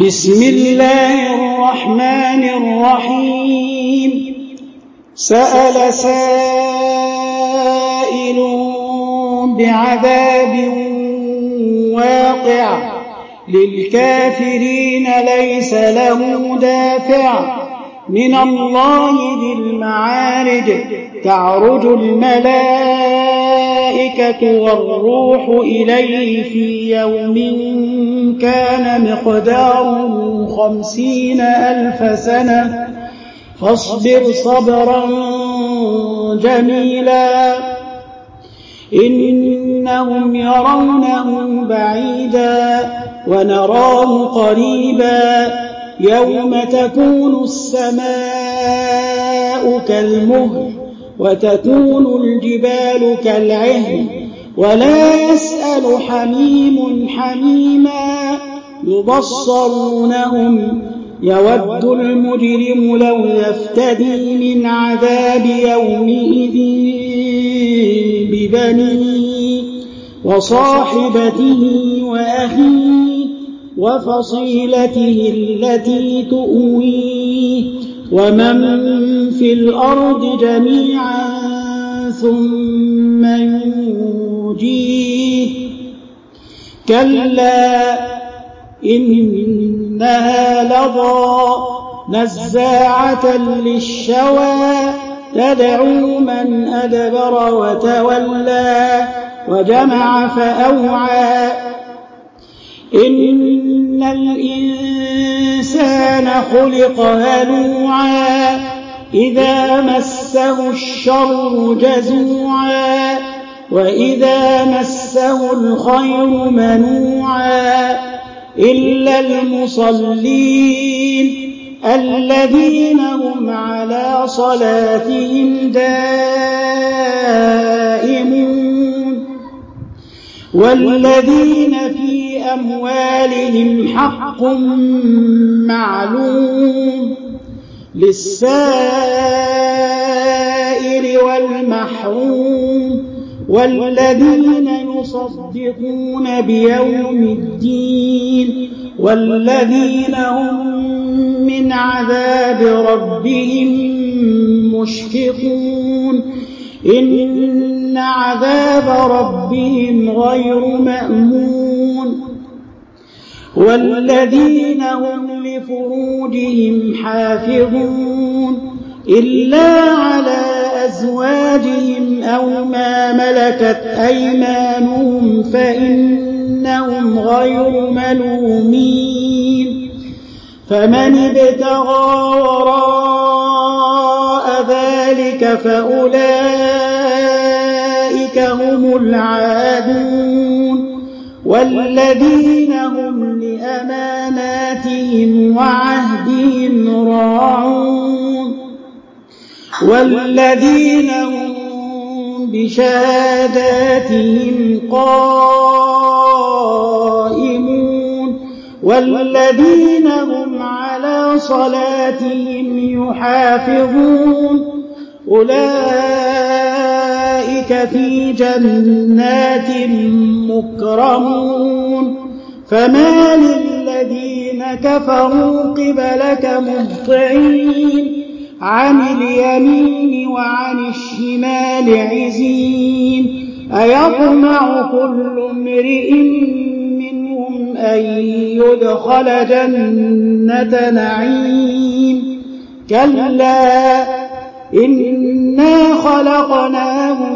بسم الله الرحمن الرحيم. سأل سائل بعذاب واقع للكافرين ليس له دافع من الله ذي المعارج. تعرج الملائكة والروح إليه في يوم كان مقداره 50,000 سنة فاصبر صبرا جميلا إنهم يرونه بعيدا ونراه قريبا يوم تكون السماء كالمهل وتكون الجبال كالعهن ولا يسأل حميم حميما يبصرونهم يود المجرم لو يفتدي من عذاب يومئذ ببنيه وصاحبته وأخيه وفصيلته التي تؤويه ومن في الأرض جميعا ثم ينجيه كلا إنها لظى نزاعة للشوى تدعو من أدبر وتولى وجمع فأوعى إن الإنسان خلق هلوعا إذا مسه الشر جزوعا وإذا مسه الخير منوعا إلا المصلين الذين هم على صلاتهم دائمون والذين في أموالهم حق معلوم للسائل والمحروم والذين يصدقون بيوم الدين والذين هم من عذاب ربهم مشفقون إن عذاب ربهم غير مأمون والذين هم لفروجهم حافظون إلا على أزواجهم أو ما ملكت أيمانهم فإنهم غير ملومين فمن ابتغى وراء ذلك فأولئك هم العادون والذين هم لأماناتهم وعهدهم راعون والذين هم بشهاداتهم قائمون والذين هم على صلاتهم يحافظون أولئك في جنات مكرمون فما للذين كفروا قبلك مهطعين عن اليمين وعن الشمال عزين أيطمع كل امرئ منهم أن يدخل جنة نعيم كلا إنا خلقناهم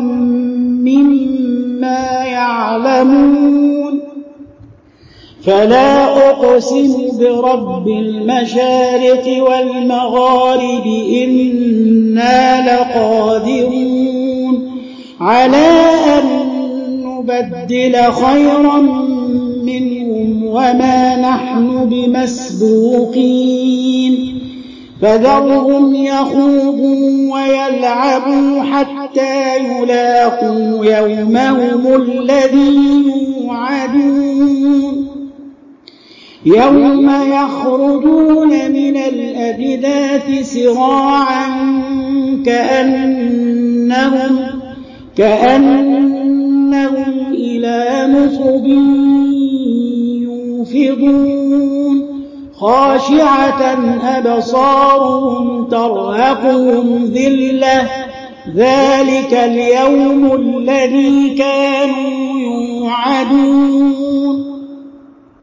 مما يعلمون فلا أقسم برب المشارق والمغارب إنا لقادرون على أن نبدل خيرا منهم وما نحن بمسبوقين فذرهم يخوضوا ويلعبوا حتى يلاقوا يومهم الذي يوعدون يوم يخرجون من الأجداث سراعا كأنهم إلى نصب يوفضون خاشعة أبصارهم ترهقهم ذلة ذلك اليوم الذي كانوا